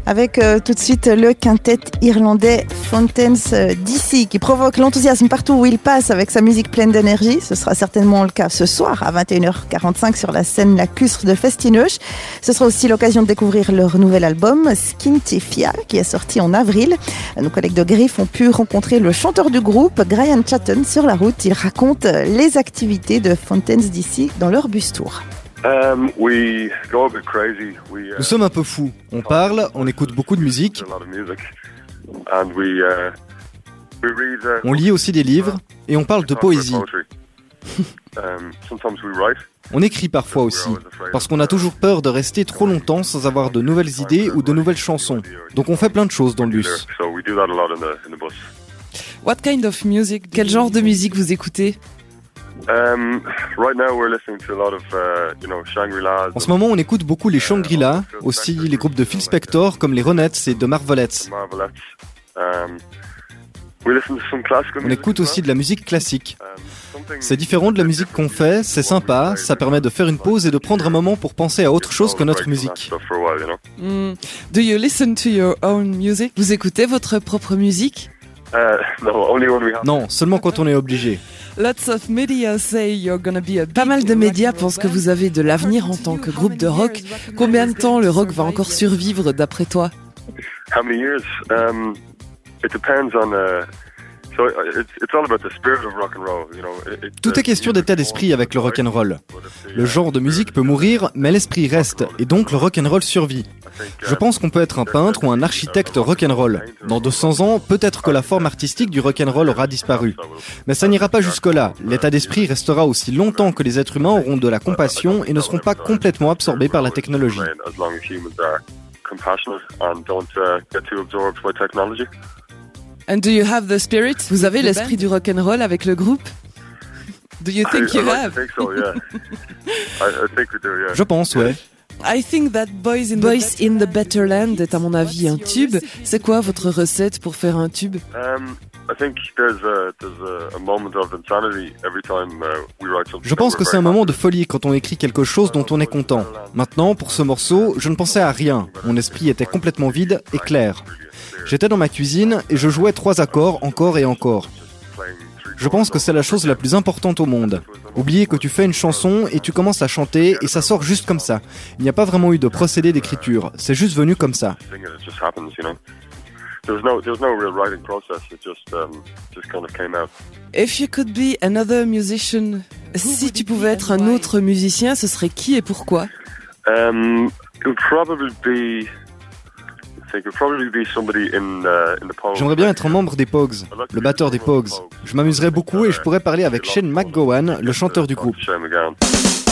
Avec tout de suite le quintet irlandais Fountains DC qui provoque l'enthousiasme partout où il passe avec sa musique pleine d'énergie. Ce sera certainement le cas ce soir à 21h45 sur la scène lacustre de Festineuch. Ce sera aussi l'occasion de découvrir leur nouvel album Skintifia qui est sorti en avril. Nos collègues de Griff ont pu rencontrer le chanteur du groupe, Brian Chatton, sur la route. Il raconte les activités de Fountains DC dans leur bus tour. Nous sommes un peu fous. On parle, on écoute beaucoup de musique. On lit aussi des livres et on parle de poésie. On écrit parfois aussi, parce qu'on a toujours peur de rester trop longtemps sans avoir de nouvelles idées ou de nouvelles chansons. Donc on fait plein de choses dans le bus. What kind of music? Quel genre de musique vous écoutez? En ce moment, on écoute beaucoup les Shangri-La, aussi les groupes de Phil Spector comme les Ronettes et de Marvelettes. On écoute aussi de la musique classique. C'est différent de la musique qu'on fait, c'est sympa, ça permet de faire une pause et de prendre un moment pour penser à autre chose que notre musique. Do you listen to your own music? Vous écoutez votre propre musique? Non, seulement quand on est obligé. Pas mal de médias pensent que vous avez de l'avenir en tant que groupe de rock. Combien de temps le rock va encore survivre d'après toi? Tout est question d'état d'esprit avec le rock'n'roll. Le genre de musique peut mourir, mais l'esprit reste, et donc le rock'n'roll survit. Je pense qu'on peut être un peintre ou un architecte rock'n'roll. Dans 200 ans, peut-être que la forme artistique du rock'n'roll aura disparu. Mais ça n'ira pas jusque-là. L'état d'esprit restera aussi longtemps que les êtres humains auront de la compassion et ne seront pas complètement absorbés par la technologie. And do you have the spirit? Vous avez l'esprit du rock'n'roll avec le groupe? Do you think you have? Je pense, ouais. I think that Boys in the Better Land est à mon avis un tube. C'est quoi votre recette pour faire un tube? Je pense que c'est un moment de folie quand on écrit quelque chose dont on est content. Maintenant, pour ce morceau, je ne pensais à rien. Mon esprit était complètement vide et clair. J'étais dans ma cuisine et je jouais 3 accords encore et encore. Je pense que c'est la chose la plus importante au monde. Oublier que tu fais une chanson et tu commences à chanter et ça sort juste comme ça. Il n'y a pas vraiment eu de procédé d'écriture, c'est juste venu comme ça. If you could be another musician, si tu pouvais être un autre musicien, ce serait qui et pourquoi? J'aimerais bien être un membre des Pogues, le batteur des Pogues. Je m'amuserais beaucoup et je pourrais parler avec Shane McGowan, le chanteur du groupe.